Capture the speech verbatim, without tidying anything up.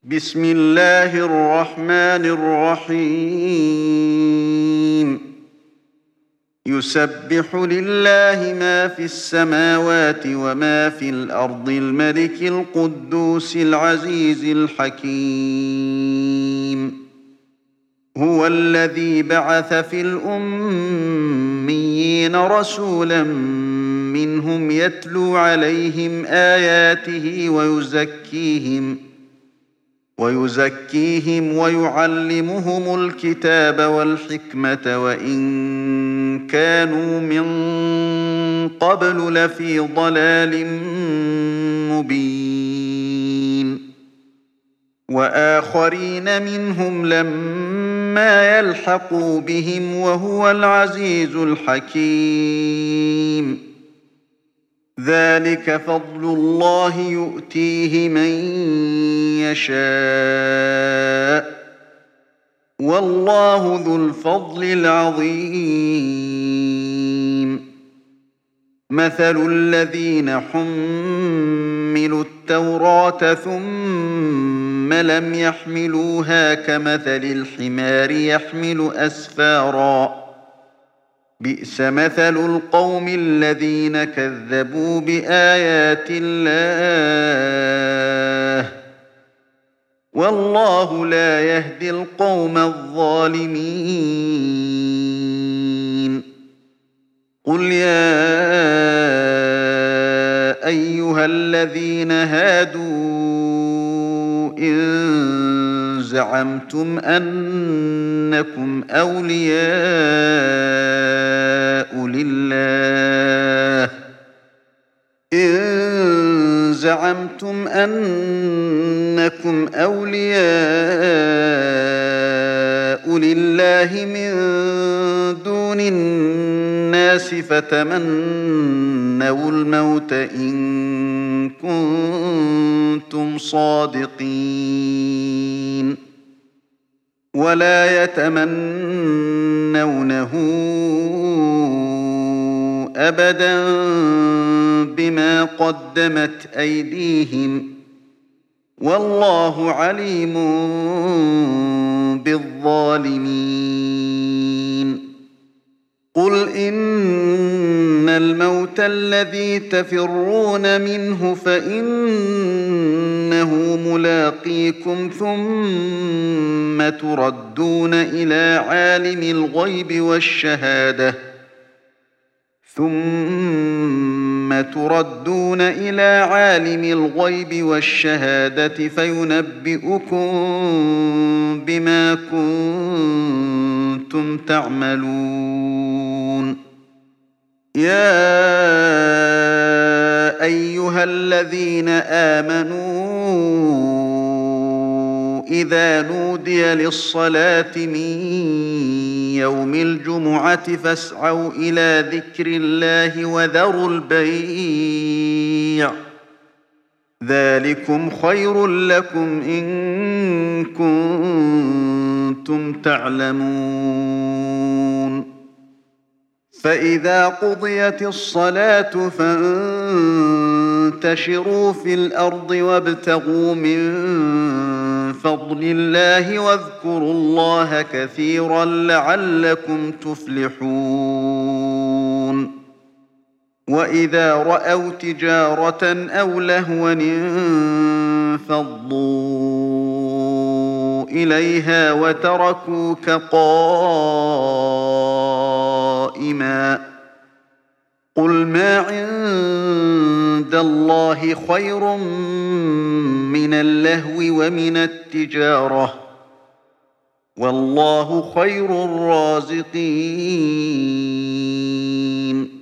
بسم الله الرحمن الرحيم يسبح لله ما في السماوات وما في الأرض الملك القدوس العزيز الحكيم هو الذي بعث في الأميين رسولا منهم يتلو عليهم آياته ويزكيهم ويزكيهم ويعلمهم الكتاب والحكمة وإن كانوا من قبل لفي ضلال مبين وآخرين منهم لما يلحقوا بهم وهو العزيز الحكيم ذلك فضل الله يؤتيه من يشاء والله ذو الفضل العظيم مثل الذين حملوا التوراة ثم لم يحملوها كمثل الحمار يحمل أسفاراً بئس مثل القوم الذين كذبوا بآيات الله والله لا يهدي القوم الظالمين قل يا أيها الذين هادوا إن زعمتم أنكم أولياء لله إن زعمتم أنكم أولياء لله من دون الناس فتمنوا الموت إن كنتم صادقين ولا يتمنونه أبدا بما قدمت أيديهم والله عليم بالظالمين قل إن الموت الذي تفرون منه فإنه ملاقيكم ثم تردون إلى عالم الغيب والشهادة ثم تردون إلى عالم الغيب والشهادة فينبئكم بما كنتم تعملون يا أيها الذين آمنوا إذا نودي للصلاة من يوم الجمعة فاسعوا إلى ذكر الله وذروا البيع ذلكم خير لكم إن كنتم تعلمون فإذا قضيت الصلاة فانتشروا في الأرض وابتغوا من فضل الله واذكروا الله كثيرا لعلكم تفلحون وإذا رأوا تجارة أو لهوا انفضوا إليها وتركوك قائما قل ما عند الله خير من اللهو ومن التجارة والله خير الرازقين